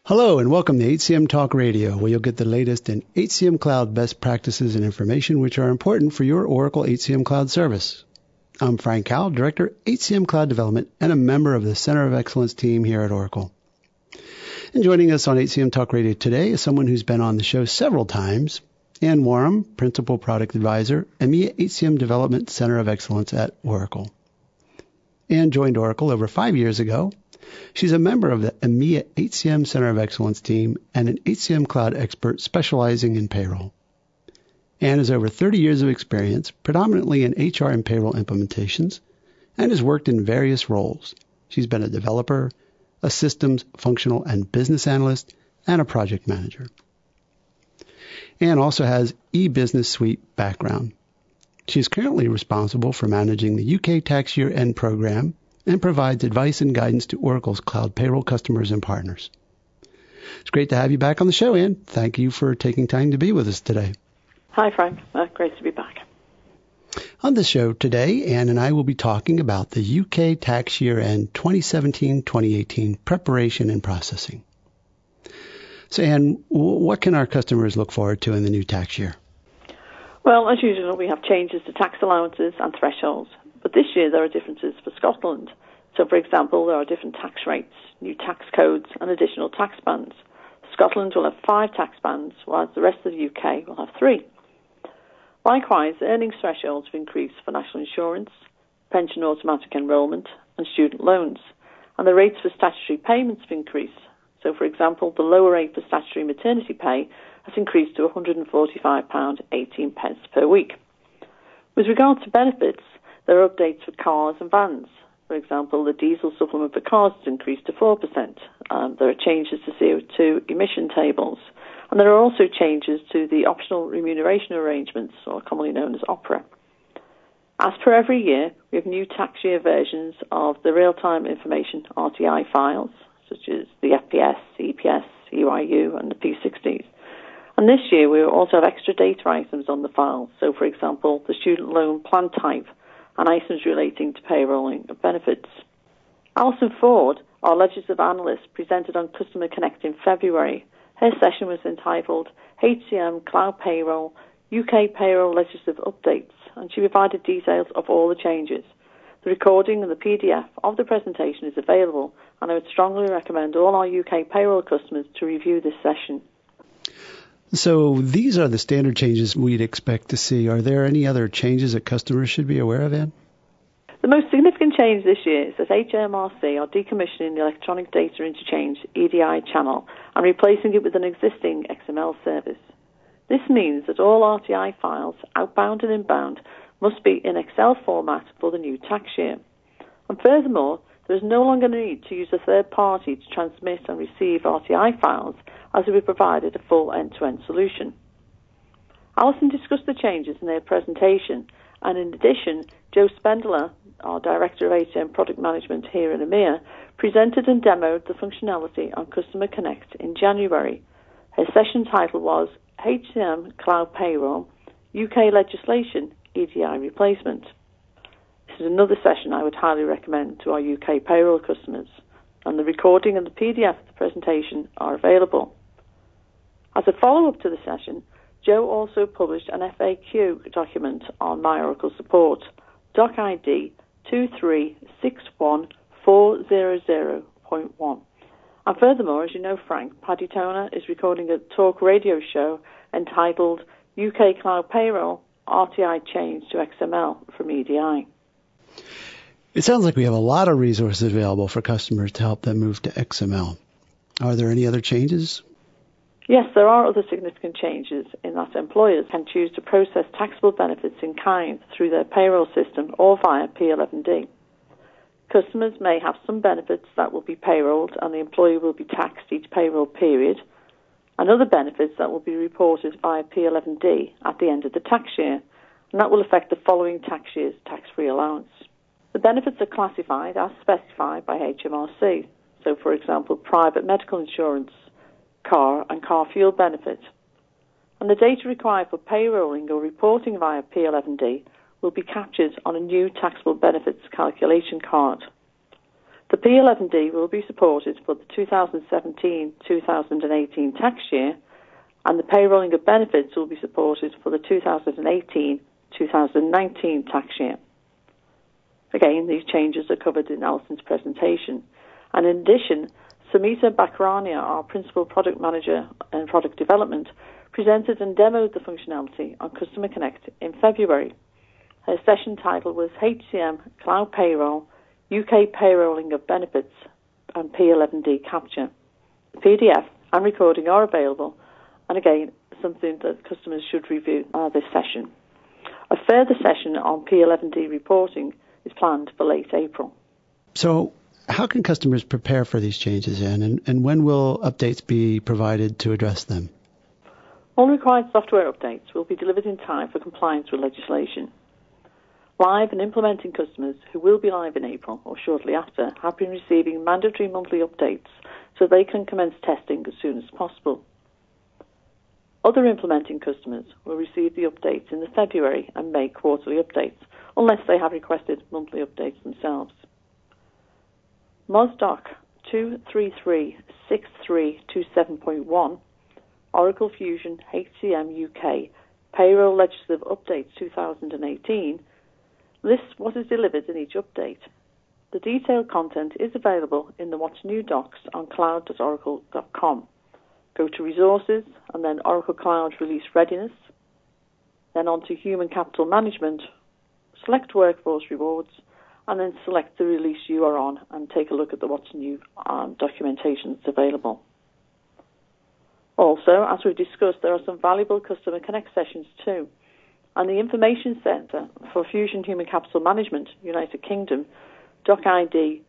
Hello and welcome to HCM Talk Radio, where you'll get the latest in HCM Cloud best practices and information which are important for your Oracle HCM Cloud service. I'm Frank Howell, Director, HCM Cloud Development, and a member of the Center of Excellence team here at Oracle. And joining us on HCM Talk Radio today is someone who's been on the show several times, Ann Warham, Principal Product Advisor, EMEA HCM Development Center of Excellence at Oracle. Ann joined Oracle over 5 years ago. She's a member of the EMEA HCM Center of Excellence team and an HCM Cloud expert specializing in payroll. Ann has over 30 years of experience, predominantly in HR and payroll implementations, and has worked in various roles. She's been a developer, a systems, functional, and business analyst, and a project manager. Ann also has e-business suite background. She is currently responsible for managing the UK tax year end program and provides advice and guidance to Oracle's cloud payroll customers and partners. It's great to have you back on the show, Ann. Thank you for taking time to be with us today. Hi, Frank. Great to be back. On the show today, Ann and I will be talking about the UK tax year end 2017-2018 preparation and processing. So, Ann, what can our customers look forward to in the new tax year? Well, as usual, we have changes to tax allowances and thresholds. But this year there are differences for Scotland. So, for example, there are different tax rates, new tax codes, and additional tax bands. Scotland will have 5 tax bands, whereas the rest of the UK will have 3. Likewise, earnings thresholds have increased for national insurance, pension automatic enrolment, and student loans. And the rates for statutory payments have increased. So, for example, the lower rate for statutory maternity pay has increased to £145.18 per week. With regard to benefits, there are updates for cars and vans. For example, the diesel supplement for cars has increased to 4%. There are changes to CO2 emission tables. And there are also changes to the optional remuneration arrangements, or commonly known as OPRA. As per every year, we have new tax year versions of the real-time information RTI files, such as the FPS, EPS, EYU, and the P60s. And this year, we will also have extra data items on the file. So, for example, the student loan plan type, and items relating to payrolling of benefits. Alison Ford, our legislative analyst, presented on Customer Connect in February. Her session was entitled HCM Cloud Payroll, UK Payroll Legislative Updates, and she provided details of all the changes. The recording and the PDF of the presentation is available, and I would strongly recommend all our UK payroll customers to review this session. So these are the standard changes we'd expect to see. Are there any other changes that customers should be aware of, Ann? The most significant change this year is that HMRC are decommissioning the Electronic Data Interchange EDI channel and replacing it with an existing XML service. This means that all RTI files, outbound and inbound, must be in Excel format for the new tax year. And furthermore, there is no longer need to use a third party to transmit and receive RTI files, as we provided a full end-to-end solution. Alison discussed the changes in their presentation, and in addition, Joe Spendler, our Director of HCM Product Management here in EMEA, presented and demoed the functionality on Customer Connect in January. Her session title was HCM Cloud Payroll, UK Legislation, EDI Replacement. This is another session I would highly recommend to our UK payroll customers, and the recording and the PDF of the presentation are available. As a follow-up to the session, Joe also published an FAQ document on My Oracle Support, Doc ID 2361400.1. And furthermore, as you know, Frank, Paddy Toner is recording a talk radio show entitled UK Cloud Payroll, RTI Change to XML from EDI. It sounds like we have a lot of resources available for customers to help them move to XML. Are there any other changes? Yes, there are other significant changes in that employers can choose to process taxable benefits in kind through their payroll system or via P11D. Customers may have some benefits that will be payrolled and the employee will be taxed each payroll period, and other benefits that will be reported via P11D at the end of the tax year, and that will affect the following tax year's tax-free allowance. The benefits are classified as specified by HMRC. So, for example, private medical insurance, car and car fuel benefit. And the data required for payrolling or reporting via P11D will be captured on a new taxable benefits calculation card. The P11D will be supported for the 2017-2018 tax year, and the payrolling of benefits will be supported for the 2018-2019 tax year. Again, these changes are covered in Alison's presentation. And in addition, Samita Bakrania, our Principal Product Manager in Product Development, presented and demoed the functionality on Customer Connect in February. Her session title was HCM Cloud Payroll, UK Payrolling of Benefits and P11D Capture. The PDF and recording are available, and again, something that customers should review this session. A further session on P11D reporting is planned for late April. So how can customers prepare for these changes, Anne, and when will updates be provided to address them? All required software updates will be delivered in time for compliance with legislation. Live and implementing customers who will be live in April or shortly after have been receiving mandatory monthly updates so they can commence testing as soon as possible. Other implementing customers will receive the updates in the February and May quarterly updates, unless they have requested monthly updates themselves. MOSDoc 2336327.1, Oracle Fusion HCM UK Payroll Legislative Updates 2018, lists what is delivered in each update. The detailed content is available in the What's New docs on cloud.oracle.com. Go to Resources and then Oracle Cloud Release Readiness, then on to Human Capital Management, select Workforce Rewards, and then select the release you are on and take a look at the What's New documentation that's available. Also, as we've discussed, there are some valuable Customer Connect sessions too. And the Information Centre for Fusion Human Capital Management, United Kingdom, Doc ID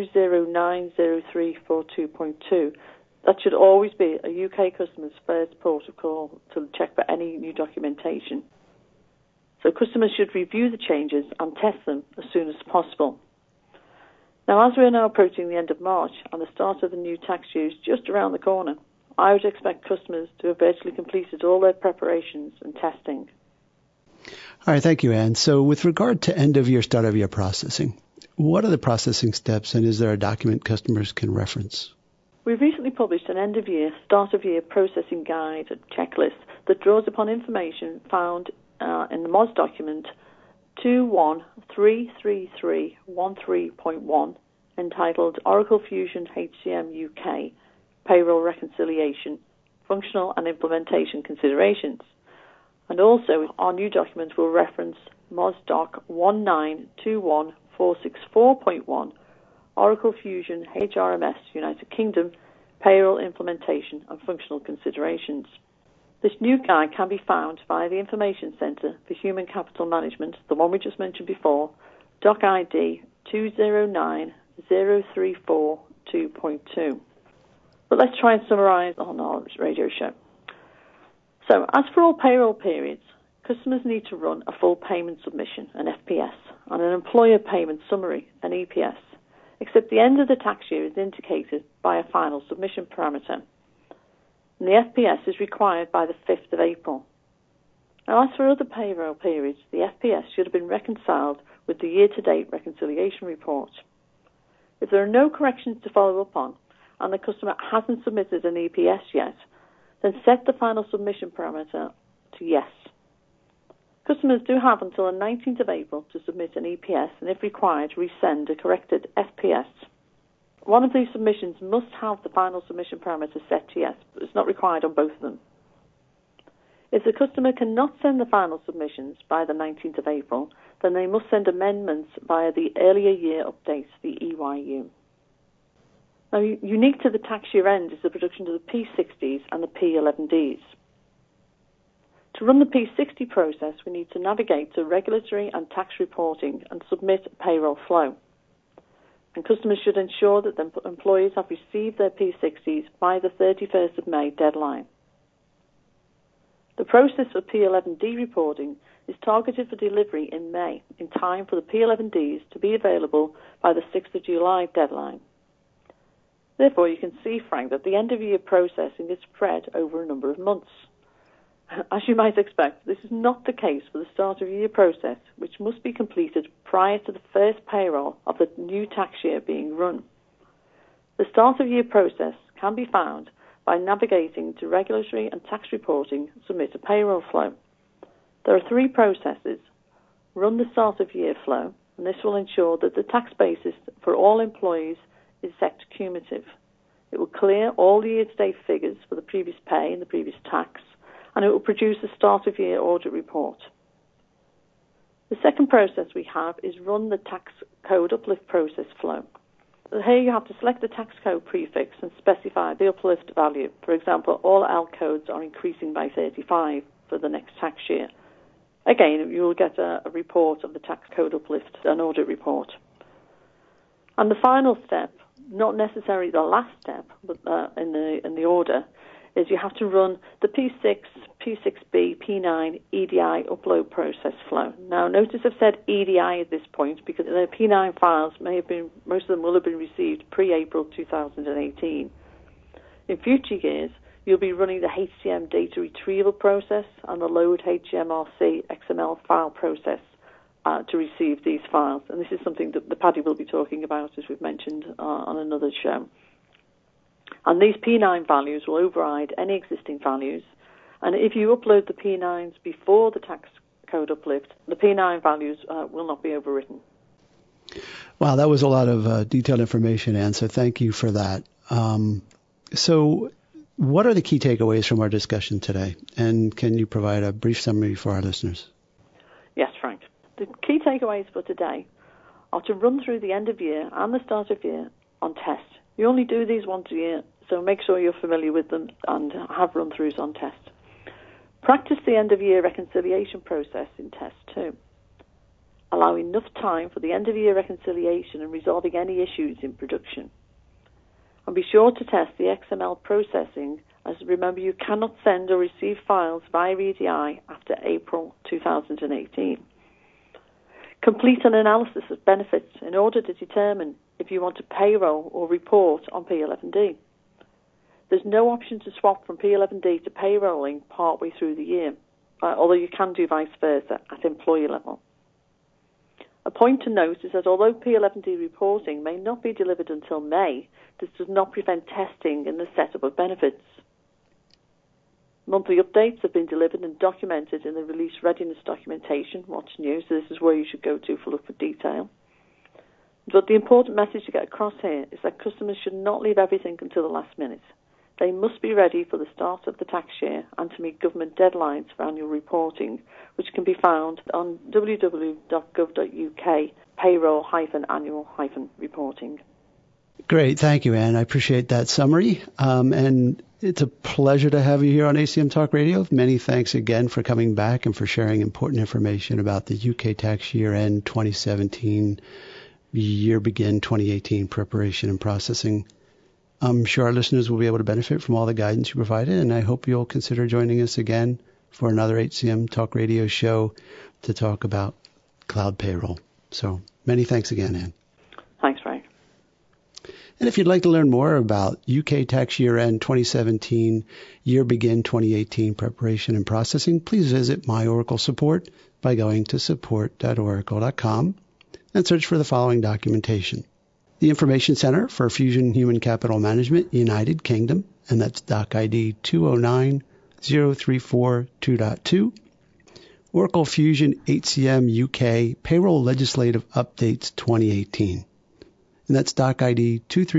2090342.2, that should always be a UK customer's first port of call to check for any new documentation. So customers should review the changes and test them as soon as possible. Now, as we are now approaching the end of March and the start of the new tax year is just around the corner, I would expect customers to have virtually completed all their preparations and testing. All right, thank you, Anne. So with regard to end-of-year, start-of-year processing, what are the processing steps, and is there a document customers can reference? We've recently published an end-of-year, start-of-year processing guide checklist that draws upon information found in the MOS document 2133313.1 entitled Oracle Fusion HCM UK Payroll Reconciliation, Functional and Implementation Considerations. And also, our new document will reference MOSDoc 1921464.1, Oracle Fusion HRMS United Kingdom, Payroll Implementation and Functional Considerations. This new guide can be found via the Information Centre for Human Capital Management, the one we just mentioned before, Doc ID 2090342.2. But let's try and summarise on our radio show. So, as for all payroll periods, customers need to run a full payment submission, an FPS, and an employer payment summary, an EPS, except the end of the tax year is indicated by a final submission parameter. And the FPS is required by the 5th of April. Now, as for other payroll periods, the FPS should have been reconciled with the year-to-date reconciliation report. If there are no corrections to follow up on, and the customer hasn't submitted an EPS yet, then set the final submission parameter to yes. Customers do have until the 19th of April to submit an EPS and, if required, resend a corrected FPS. One of these submissions must have the final submission parameter set to yes, but it's not required on both of them. If the customer cannot send the final submissions by the 19th of April, then they must send amendments via the earlier year updates, the EYU. Now, unique to the tax year end is the production of the P60s and the P11Ds. To run the P60 process, we need to navigate to regulatory and tax reporting and submit a payroll flow. And customers should ensure that the employees have received their P60s by the 31st of May deadline. The process for P11D reporting is targeted for delivery in May, in time for the P11Ds to be available by the 6th of July deadline. Therefore, you can see, Frank, that the end-of-year processing is spread over a number of months. As you might expect, this is not the case for the start-of-year process, which must be completed prior to the first payroll of the new tax year being run. The start of year process can be found by navigating to Regulatory and Tax Reporting, Submit a Payroll Flow. There are 3 processes. Run the start of year flow, and this will ensure that the tax basis for all employees is set to cumulative. It will clear all the year-to-date figures for the previous pay and the previous tax, and it will produce a start of year audit report. The second process we have is run the tax code uplift process flow. Here you have to select the tax code prefix and specify the uplift value. For example, all L codes are increasing by 35 for the next tax year. Again, you will get a report of the tax code uplift, an audit report. And the final step, not necessarily the last step, but in the order, is you have to run the P6, P6B, P9, EDI upload process flow. Now, notice I've said EDI at this point because the P9 files most of them will have been received pre-April 2018. In future years, you'll be running the HCM data retrieval process and the load HMRC XML file process to receive these files. And this is something that the Paddy will be talking about, as we've mentioned on another show. And these P9 values will override any existing values. And if you upload the P9s before the tax code uplift, the P9 values will not be overwritten. Wow, that was a lot of detailed information, Anne, so thank you for that. So what are the key takeaways from our discussion today? And can you provide a brief summary for our listeners? Yes, Frank. The key takeaways for today are to run through the end of year and the start of year on test. You only do these once a year, so make sure you're familiar with them and have run-throughs on test. Practice the end-of-year reconciliation process in test 2. Allow enough time for the end-of-year reconciliation and resolving any issues in production. And be sure to test the XML processing, as remember you cannot send or receive files via EDI after April 2018. Complete an analysis of benefits in order to determine if you want to payroll or report on P11D. There's no option to swap from P11D to payrolling partway through the year, although you can do vice versa at employee level. A point to note is that although P11D reporting may not be delivered until May, this does not prevent testing in the setup of benefits. Monthly updates have been delivered and documented in the release readiness documentation, What's New, so this is where you should go to for look for detail. But the important message to get across here is that customers should not leave everything until the last minute. They must be ready for the start of the tax year and to meet government deadlines for annual reporting, which can be found on www.gov.uk payroll-annual-reporting. Great. Thank you, Anne. I appreciate that summary. And it's a pleasure to have you here on ACM Talk Radio. Many thanks again for coming back and for sharing important information about the UK tax year end 2017, year begin 2018 preparation and processing. I'm sure our listeners will be able to benefit from all the guidance you provided, and I hope you'll consider joining us again for another HCM Talk Radio show to talk about cloud payroll. So many thanks again, Anne. Thanks, Frank. And if you'd like to learn more about UK tax year end 2017, year begin 2018 preparation and processing, please visit My Oracle Support by going to support.oracle.com and search for the following documentation. The Information Center for Fusion Human Capital Management, United Kingdom, and that's Doc ID 2090342.2. Oracle Fusion HCM UK Payroll Legislative Updates 2018. And that's Doc ID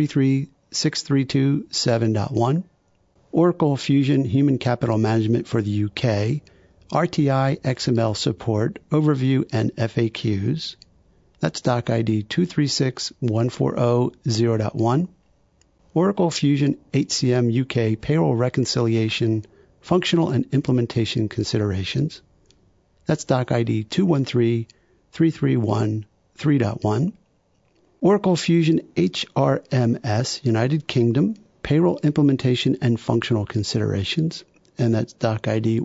233632.7.1. Oracle Fusion Human Capital Management for the UK, RTI XML Support, Overview and FAQs. That's Doc ID 236140.0.1. Oracle Fusion HCM UK Payroll Reconciliation, Functional and Implementation Considerations. That's Doc ID 213331.3.1. Oracle Fusion HRMS United Kingdom Payroll Implementation and Functional Considerations. And that's Doc ID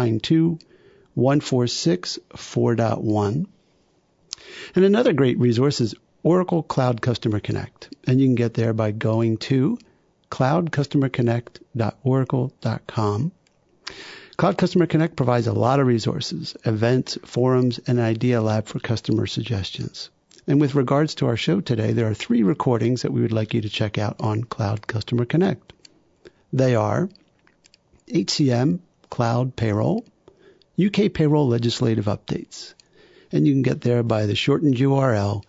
192146.4.1. And another great resource is Oracle Cloud Customer Connect. And you can get there by going to cloudcustomerconnect.oracle.com. Cloud Customer Connect provides a lot of resources, events, forums, and an idea lab for customer suggestions. And with regards to our show today, there are 3 recordings that we would like you to check out on Cloud Customer Connect. They are HCM Cloud Payroll, UK Payroll Legislative Updates. And you can get there by the shortened URL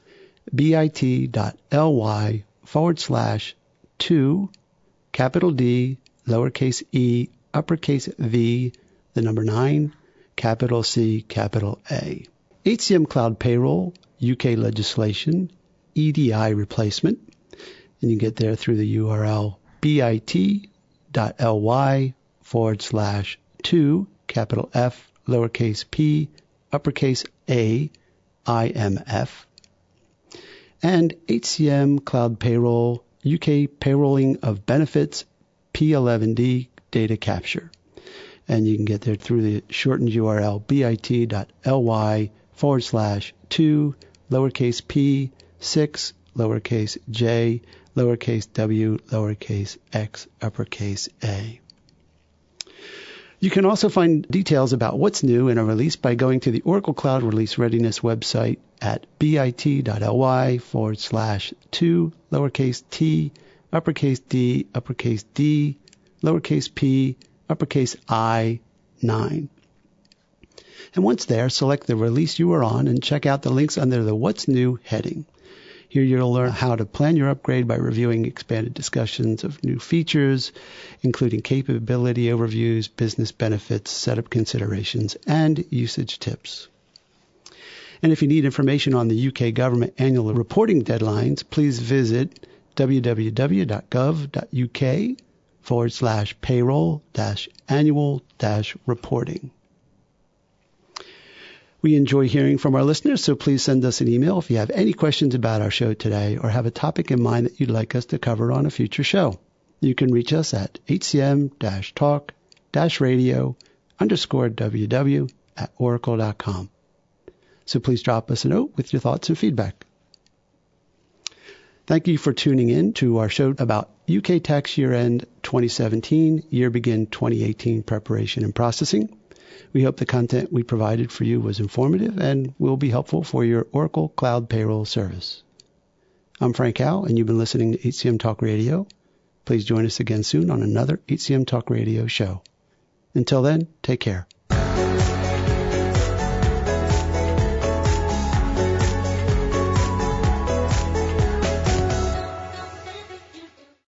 bit.ly/2, capital D, lowercase e, uppercase V, the number 9, capital C, capital A. HCM Cloud Payroll, UK legislation, EDI replacement, and you get there through the URL bit.ly/2, capital F, lowercase p, uppercase A, IMF, and HCM Cloud Payroll, UK payrolling of benefits, P11D data capture. And you can get there through the shortened URL bit.ly/2, lowercase p, 6, lowercase j, lowercase w, lowercase x, uppercase A. You can also find details about what's new in a release by going to the Oracle Cloud Release Readiness website at bit.ly/2, lowercase t, uppercase D, lowercase p, uppercase I, 9. And once there, select the release you are on and check out the links under the What's New heading. Here you'll learn how to plan your upgrade by reviewing expanded discussions of new features, including capability overviews, business benefits, setup considerations, and usage tips. And if you need information on the UK government annual reporting deadlines, please visit www.gov.uk/payroll-annual-reporting. We enjoy hearing from our listeners, so please send us an email if you have any questions about our show today or have a topic in mind that you'd like us to cover on a future show. You can reach us at hcm-talk-radio_ww@oracle.com. So please drop us a note with your thoughts and feedback. Thank you for tuning in to our show about UK tax year end 2017, year begin 2018 preparation and processing. We hope the content we provided for you was informative and will be helpful for your Oracle Cloud Payroll service. I'm Frank Howe, and you've been listening to HCM Talk Radio. Please join us again soon on another HCM Talk Radio show. Until then, take care.